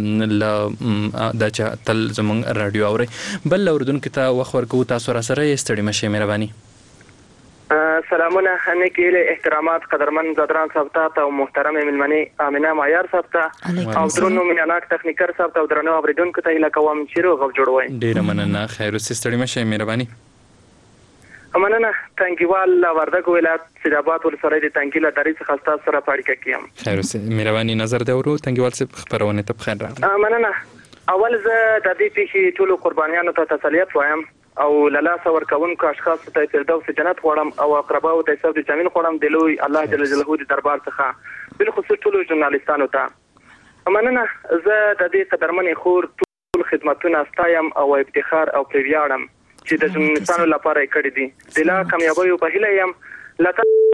د چې تل زمون رادیو اوري بل اوردونکو ته وخت ورکو تاسو را سره ستړي مشه مهرباني. سلامونه همه کې احترامات قدرمن زدران صاحب ته او محترم ملمنې امینه معیار صاحب ته او درنو میناناک تخنیکر صاحب ته او درنو اوریدونکو ته اله کوم چې روغ جوړوي. ډیره مننه خیر اوسه ستړي مشه مهرباني. مننه تنګیوال وردګ ولایت سیداباد ولسوالۍ د تنګیله درې څخه خاص سره پاړکه کیم. خیر اوسه مهرباني نظر دی ورو تنګیوال څخه خبرونه ته بخیر راغله. مننه اول زه د دې پیښې ټولو قربانیانو ته تسلیت وایم او لاله څور کوونکو اشخاص ته فردوس جنت غواړم او اقرباو ته ثواب جميل غواړم د لوی الله جل جلاله د دربار څخه بل خصوص ټولو ژورنالیستانو ته مننه زه د دې قدرمنې خور ټول خدماتونه ستایم او افتخار او پریویاړم چې د ژورنالیستانو لپاره کړی دي د لا کامیابی په هیله یم لکه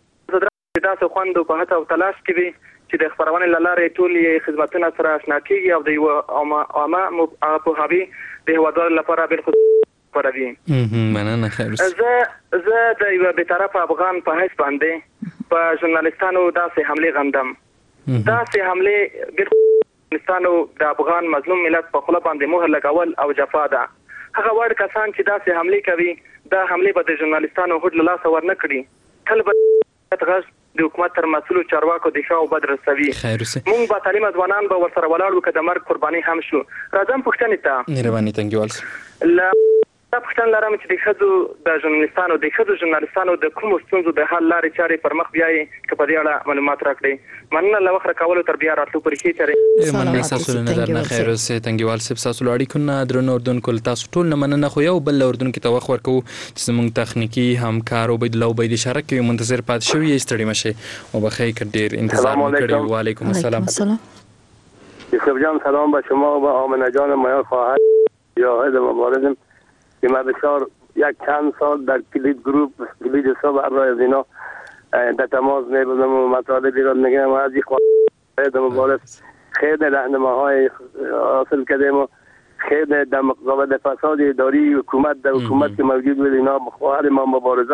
داسې خوند په هڅه او تلاش کې وي چې د خبرونې لاره ټول یې خدماتونه سره آشنا کیږي او د یو عامه پوهاوی د هوادار لپاره بل خو پروي. مننه خیر. زه زه د یو بی‌طرفه افغان په حیث باندې په ژورنالیستانو داسې حمله غندم. داسې حمله بل ژورنالیستانو د افغان مظلوم ملت په خپل باندې مهر لګول او جفا ده. هغه وړ کسان چې داسې حمله کوي دا حمله به د ژورنالیستانو هډ له لاسه ورنه کړي. تل به تغش د حکومت تر مسؤلو چارواکو د ښه او بد رسوي. مونږ به تعلیم ځوانان به ورسره ولاړ وو که د مرګ قرباني هم شو. راځم پوښتنې ته. مهرباني تنګیوال له دا پوښتنه لرم چې د ښځو د ژورنالیستانو د ښځو ژورنالیستانو د کومو ستونزو د حل لارې چارې پر مخ بیایي که په دې اړه معلومات راکړئ. مننه له وخت راکولو تر بیا راتلو پورې ښې چارې. مننه ستاسو له نظر نه خیر اوسئ تنګیوال صاحب. ستاسو له اړیکو نه درنو اردوونکو له تاسو ټول نه مننه. خو یو بل اردوونکو ته وخت ورکوو چې زموږ تخنیکي همکار عبیدالله عبیدي اشاره کوي منتظر پاتې شوي یې ستړي مه شئ او بخیر که ډېر انتظار مو کړی. وعلیکم السلام. یوسف جان سلام به شما و آمنه جان مایار خواهر جاهد مبارزم که ما بسیار یک چند سال در کلید گروپ کلید حساب ابرای از اینا در تماس میبودم و مطالبی را میگم و از این خواهد مبارز خیلی راهنماهای حاصل کردیم و خیلی در مقابل فساد اداری حکومت در حکومت که موجود بود اینا خواهر ما مبارزه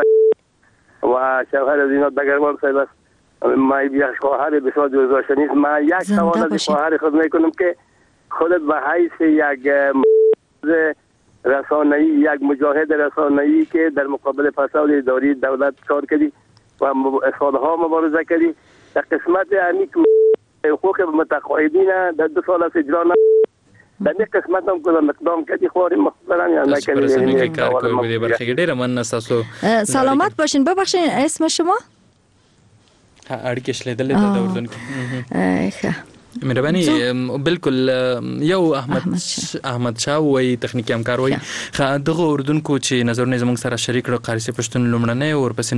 و شوهر از اینا دگربار صاحب است. ما یک خواهر بسیار جزوشنی است. ما یک سوال از خواهر خود میکنم که خودت به حیث یک رسانه‌ای یک مجاهد رسانه‌ای که در مقابل فساد اداری دولت کار کردی و سالها مبارزه کردی در قسمت امی که حقوق متقاعدین در دو سال از اجرا نه در این قسمت هم کدام اقدام کردی خواریم مخبران یا نکردی. کار کوي بودی برخه ډیره مننه تاسو. سلامت باشین. ببخشید اسم شما؟ اړیکې شلیدلې د اردن کې. مهرباني بالکل یو احمد احمد شاه وای تخنیکی همکار وای دغه اردوونکو چې نظرونه زموږ سره شریک کړو قاری صاحب پښتون لومړنی او ورپسې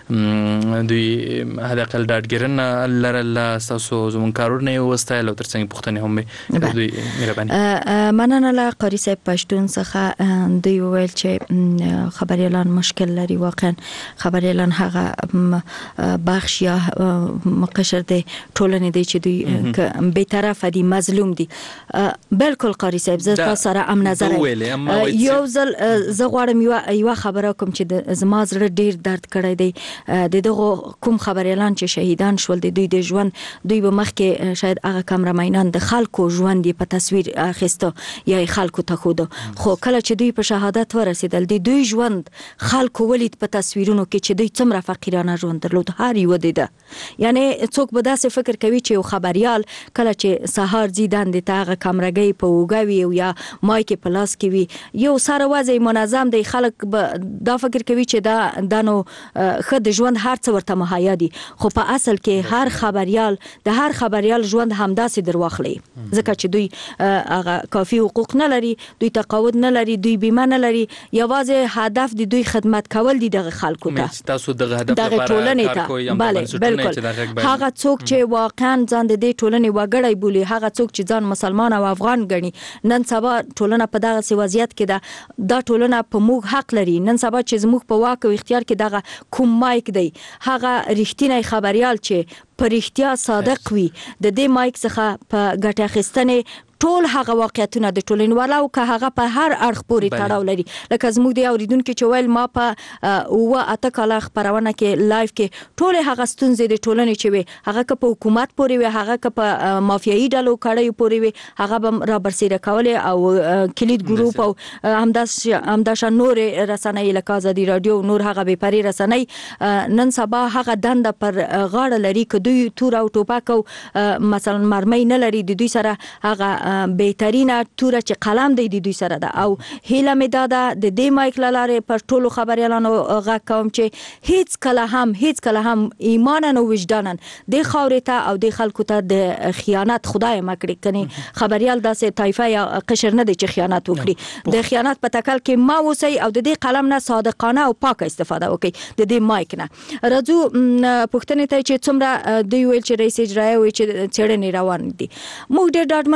نور دوی حداقل ډاډګیرنه لرله تاسو زموږ کارونه وستایل او ترڅنګ پوښتنې هم دوی مهرباني. مننه له قاری صاحب پښتون څخه. دوی ویل چې خبريالان مشکل لري. واقعا خبريالان هغه بخش یا مقشر دی ټولنې دی چې دوی به طرف دي مظلوم دي. بالکل قاری صاحب زه تاسو سره ام نظر یو ځل زه غواړم یو یو خبره کوم چې زما زړه ډیر درد کړی دی د دغه کوم خبريالان چې شهیدان شول د دوی د ژوند دوی به مخکې شاید هغه کامرماینان د خلکو ژوند په تصویر اخیسته یا خلکو ته خود خو کله چې دوی په شهادت ورسېدل د دوی ژوند خلکو ولید په تصویرونو کې چې دوی څومره فقیرانه ژوند درلود هر یو دیده. یعنی څوک به داسې فکر کوي چې یو خبريال کله چې سهار زیدان د تاغه کمرګي په وګوي او یا مایک په لاس کې وي یو سره وځي منظم دی خلک دا فکر کوي چې دا دانو خد ژوند هر څه ورته مهیا دي خو په اصل کې هر خبريال د هر خبريال ژوند همداسې درواخلي ځکه چې دوی هغه کافي حقوق نه لري دوی تقاعد نه لري دوی بیمه نه لري یوازې هدف د دوی خدمت کول دي د خلکو ته تاسو دغه هدف لپاره کار کوئ یم بالکل هغه څوک چې واقعا ځان د دې ټولنې وګړی بولی هغه څوک چې ځان مسلمان او افغان ګڼي نن سبا ټولنه په دغه وضعیت کې ده دا ټولنه په موږ حق لري نن سبا چې زموږ په واک او اختیار کې دغه کوم مایک دی هغه رښتینی خبريال چې پر اختیار صادق وي د دې مایک څخه په ګټه اخیستنې ټول هغه واقعیتونه د ټولنې ولاو که هغه په هر اړخ پورې تړاو لري لکه زموږ د اوریدونکو چې ویل ما په او اته کاله خبرونه کې لایف کې ټول هغه ستونزې د ټولنې چې وي هغه که په حکومت پورې وي هغه که په مافیایي ډلو کړي پورې وي هغه به را برسېره کولې او کلید ګروپ او همداس همداش نور رسنۍ لکه ازادي رادیو نور هغه به پرې رسنۍ نن سبا هغه دنده پر غاړه لري که دوی تور او ټوپک او مثلا مرمۍ نه لري د دوی سره هغه بهترینه توره چې قلم دی د دوی سره ده او هیله مې دا ده د دې مایک لاره پر ټولو خبريالانو غږ کوم چې هیڅ کله هم هیڅ کله هم ایمان او وجدان د خاورې ته او د خلکو ته د خیانت خدای مکړي کني خبريال داسې طایفه یا قشر نه دي چې خیانت وکړي د خیانت په تکل کې ما وسی او د دې قلم نه صادقانه او پاکه استفاده وکړي د دې مایک نه راځو پښتنې ته چې څومره دوی ویل چې رئیس اجرایی وي چې چړنې روان دي موږ ډېر ډاډمن نه یو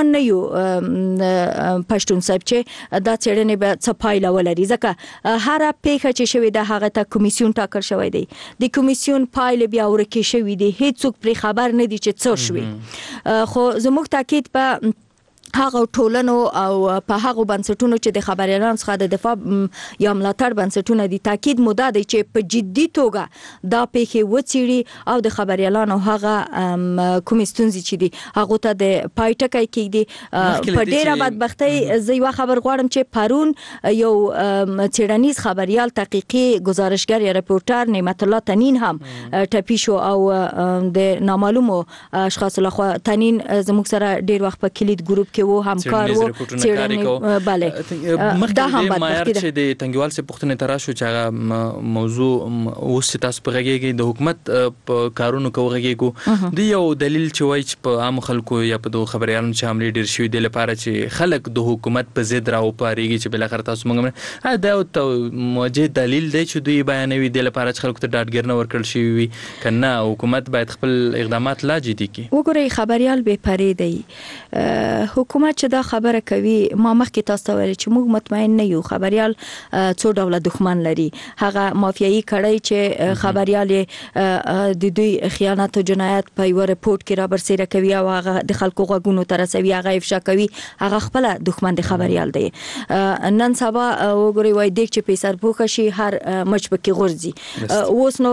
پښتون صاحب چې دا څېړنې به څه پایله ولري، ځکه هر پیښه چې شوې ده هغه ته کمیسیون ټاکل شوی دی، د کمیسیون پایله بیا ورکې شوې دي، هیڅوک پرې خبر نه دي چې څه شوي. خو زموږ تاکید په هغه ټولنو او په هغه بنسټونو چې د خبريالانو څخه د دفاع یا ملاتړ بنسټونه دي تاکید موده دی چې په جدي توګه دا پیښې وڅېړي او د خبريالانو هغه کوم ستونزې چې دي هغه ته د پایټکای کېږي. په ډیره بدبختۍ زه یو خبر غواړم چې پرون یو څېړنیز خبريال تحقیقي گزارشګر یا رپورټر نعمت الله تنین هم ټپي شو او د نامعلومو اشخاص لخوا تنین زموږ سره ډیر وخت په کلید ګروپ کې وو همکار وو څېړنې bale دا هم معیار چې د تنګوال سه پښتنه ترا شو چې هغه موضوع اوس تاسو په غږی د حکومت په کارونو کوي د یو دلیل چې وایي چې په عام خلکو یا په دوه خبريالانو چې حمله ډیر شوې د لپاره چې خلک د حکومت په ضد راو پاريږي چې بل اخر تاسو موږ دا موجه دلیل دی چې دوی بیانوي د لپاره چې خلکو ته ډاډګرنه ورکړل شي وي کنه حکومت باید خپل اقدامات لا جدي کړي. وګورئ خبريال به پرې دی حکومت چې دا خبره کوي ما مخکې تاسو ویل چې موږ مطمئن نه یو خبريال څو ډول دښمن لري، هغه مافیایي کړی چې خبريال د دوی خیانت او جنایت په یو رپورت کې را برسېره کوي او هغه د خلکو غوږونو ته رسوي، هغه افشا کوي، هغه خپل دښمن د خبريال دی. نن سبا وګورئ وای د چې پیسر پوښ شي هر مچ پکې غورځي. اوس نو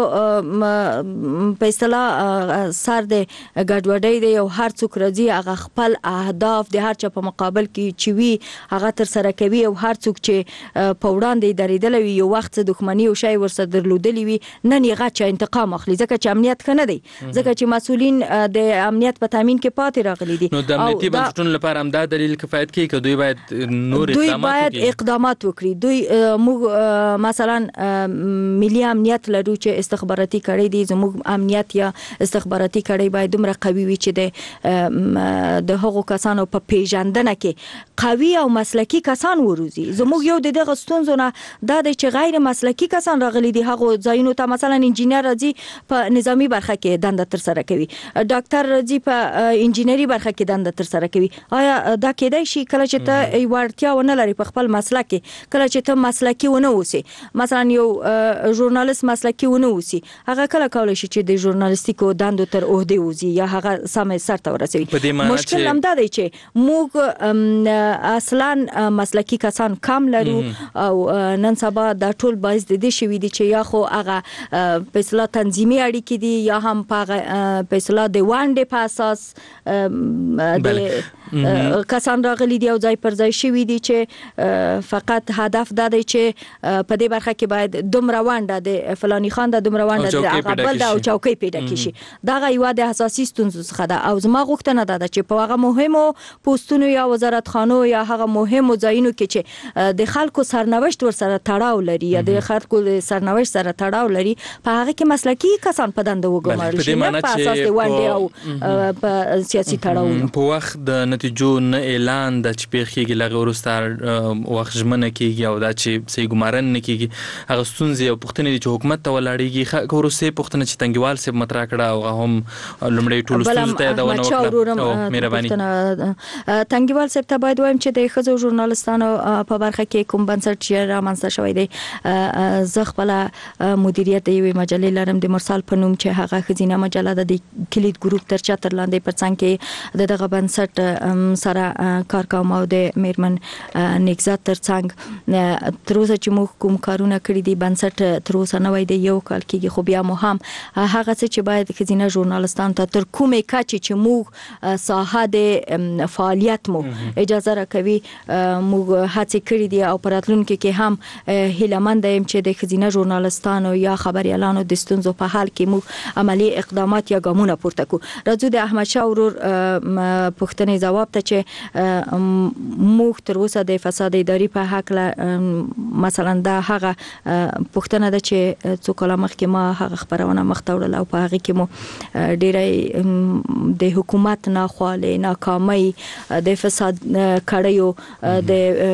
په اصطلاح سر د ګډوډۍ دی او هر څوک راځي هغه خپل اهداف د هر چا په مقابل کې چې وی هغه تر سره کوي او هر څوک چې په وړاندې درېدل وي یو وخت دښمنی او شی ورسره درلودلی وي نن یې غاچا انتقام اخلي ځکه چې امنیت کنه دی، ځکه چې مسؤلین د امنیت په تامین کې پاتې راغلي دي. نو د امنیتي بنسټونو لپاره هم دا دلیل کفایت کوي چې دوی باید نور دوی باید اقدامات وکړي. دوی موږ مثلا ملي امنیت لرو چې استخباراتي کړي دي، زموږ امنیت یا استخباراتي کړي باید دومره قوي وي چې د د هغو کسانو په پیژندنه کې قوي او مسلکي کسان وروزي. زموږ یو د دغه ستونزو نه دا د چې غیر مسلکي کسان راغلي دي، هغه ځایونو ته مثلا انجینر راځي په نظامی برخه کې دنده تر سره کوي، ډاکټر راځي په انجینری برخه کې دنده تر سره کوي. آیا دا کېدای شي کله چې ته ورتیا ونه لري په خپل مسلک کې، کله چې ته مسلکي ونه اوسې، مثلا یو ژورنالیست مسلکي ونه اوسې، هغه کله کولای شي چې د ژورنالیستیکو دندو تر عہده وځي یا هغه سمې سرته ورسوي. مشکل هم دا دی چې موږ اصلا مسلکي کسان کم لرو او نن سبا دا ټول باعث د دې شوی دي چې یا خو هغه په اصطلاح تنظیمي اړیکې دي یا هم په په اصطلاح د وانډې په اساس د کسان راغلي دي او ځای پر ځای شوی دي چې فقط هدف دا دی چې په دې برخه کې باید دومره وانډه د فلانی خان د دومره وانډه د هغه بل د او چوکۍ پیدا کړي. دا یو د حساسي ستونزو څخه ده او زما غوښتنه ده چې په هغه مهمو پوسټونو یا وزارت خانو یا هغه مهمو ځایونو کې چې د خلکو سرنوشت ورسره تړاو لري یا د خلکو سرنوشت سره تړاو لري په هغه کې مسلکي کسان په دنده وګمارل شي نه په اساس د وانډې او په سیاسي تړاو. په وخت د نتیجو نه اعلان د چپېخېږي لغه ورسته وخت ژمنه کېږي او دا چې سې ګمارن نه کېږي هغه ستونزې او پوښتنې چې حکومت ته ولاړېږي ورسته پوښتنه چې تنګوال سه مطرح کړه او هم لومړی ټول ستونزې ته یادونه وکړه. مهرباني تنګوال سه ته باید وایم چې د خزو ژورنالستانو په برخه کې کوم بنسټ چې رامنځته شوی دی. زه خپل مدیریت د یوې مجلې لرم د مرسال په نوم چې هغه خزینه مجله د کلید ګروپ تر چتر لاندې پر څنګ کې دغه بنسټ سره کار کوم او د میرمن نګزات تر څنګ تر اوسه چې موږ کوم کارونه کړی دي بنسټ تر اوسه نه وای دی یو کال کېږي خو بیا مو هم هغه څه چې باید خزینه ژورنالستان ته تر کومه کچې چې موږ ساحه د فعالیت مو اجازه راکوي موږ هڅه کړې دي او پراتلونکو کې هم هیلمند یم چې د خزینه ژورنالستانو یا خبريالانو د ستونزو په حال کې موږ عملی اقدامات یا ګامونه پورته کوو. راځو د احمد شاه ورور پښتنې جواب ته چې موږ تر اوسه د فساد اداري په حق مثلا دا هغه پښتنه ده چې څو کله مخکې ما هغه خبرونه مختوړل او په هغه کې مو ډېرې د حکومت نه خواله ناکامي د فساد کړیو د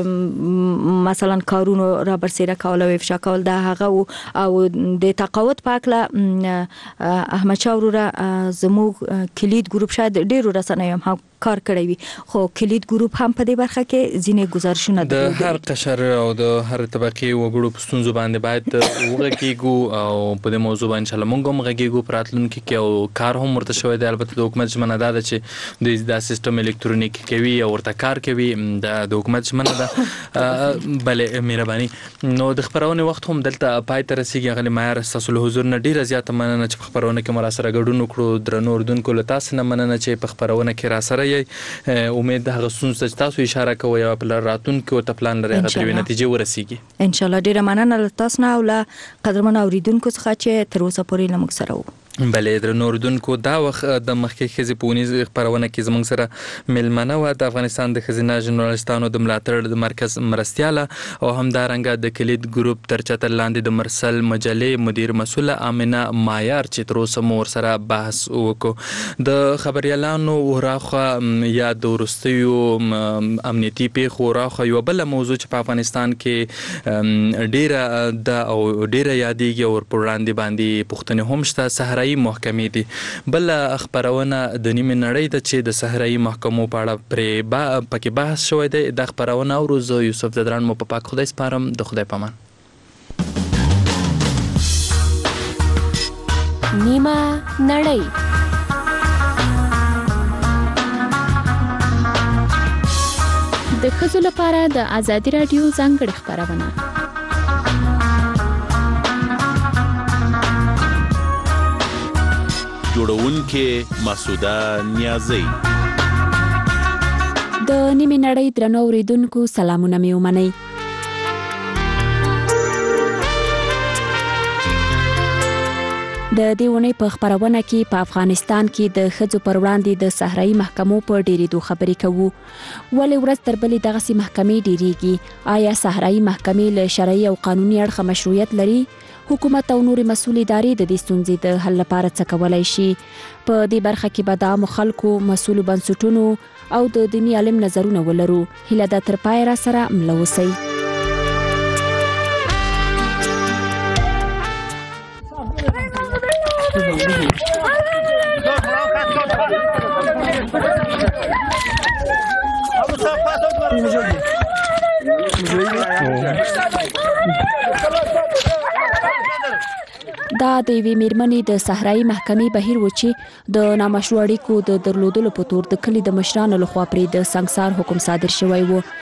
مثلا کارونو را برسېره کول او افشا کول دا هغه او د تقاعد پاکله احمد شاه ورور زموږ کلید ګروپ شاید ډېر رسنۍ هم کار کړی وي خو کلید ګروپ هم په دې برخه کې ځینې گزارشونه د هر قشر او د هر طبقه وګړو په ستونزو باندې باید وغږیږو او په دې موضوع باندې ان شاء الله موږ هم غږیږو په راتلونکي کې او کار هم ورته شوی دی. البته د حکومت ژمنه ده چې د دا سیستم الکترونیکی کوي او ورته کار کوي، د حکومت ژمنه ده. بلې مهرباني نو د خبرونه وخت هم دلته پای ته رسیږي. غلی معیار تاسو له حضور نه ډیره زیاته مننه چې په خبرونه کې مرا سره ګډون وکړو. درنو اردوونکو له تاسو نه مننه چې په خبرونه کې را سره یې. امید ده هغه څه چې تاسو اشاره کوئ او په راتلونکي او پلان لري هغه تر نتیجې ورسیږي ان شاء الله. ډیره مننه له تاسو نه او له قدرمن اوریدونکو څخه چې تر اوسه پورې له موږ سره وو. بلې درنو اردوونکو دا وخت د مخکې ښځې په اونیزه خبرونه کې زموږ سره میلمنه وه د افغانستان د ښځینه ژورنالستانو د ملاتړ د مرکز مرستیاله او همدارنګه د کلید ګروپ تر چتر لاندې د مرسل مجلې مدیر مسوله امینه مایار چې تر اوسه مو ورسره بحث وکړو. د خبریالانو وراخه یا د وروستیو امنیتي پیښو وراخه یوه بله موضوع چې په افغانستان کې ډیره ده او ډیره یادېږي او ورپه وړاندې باندې پوښتنې هم شته صحرایي محکمې دي. بل خبرونه د نیمې نړۍ ده چې د صحرایي محکمو په اړه پرې پکې بحث شوی دی. دا خبرونه اورو. زه یوسف زدران مو په پاک خدای سپارم. د خدای پامان. نیمه نړۍ د ښځو لپاره د ازادي راډیو ځانګړې خبرونه. جوړونکې مسعوده نیازی. د نیمې نړۍ درنو اوریدونکو سلامونه مې ومنئ. د دې ونې په خبرونه کې په افغانستان کې د ښځو پر وړاندې د صحرایي محکمو په ډیریدو خبرې کوو. ولې ورځ تر بلې دغسې محکمې ډیریږي؟ آیا صحرایي محکمې له شرعي او قانوني اړخه مشروعیت لري؟ حکومت او نورې مسؤلې ادارې د دې ستونزې د حل لپاره څه کولی شي؟ په دې برخه کې به د عامو خلکو، مسؤلو بنسټونو او د دیني عالم نظرونه ولرو. هیله ده تر پای را سره مله اوسئ. دا د یوې میرمنې د صحرایي محکمې بهیر و چې د نامشروع اړیکو د درلودلو په تور د کلي د مشرانو لخوا پرې د سنګسار حکم صادر شوی و.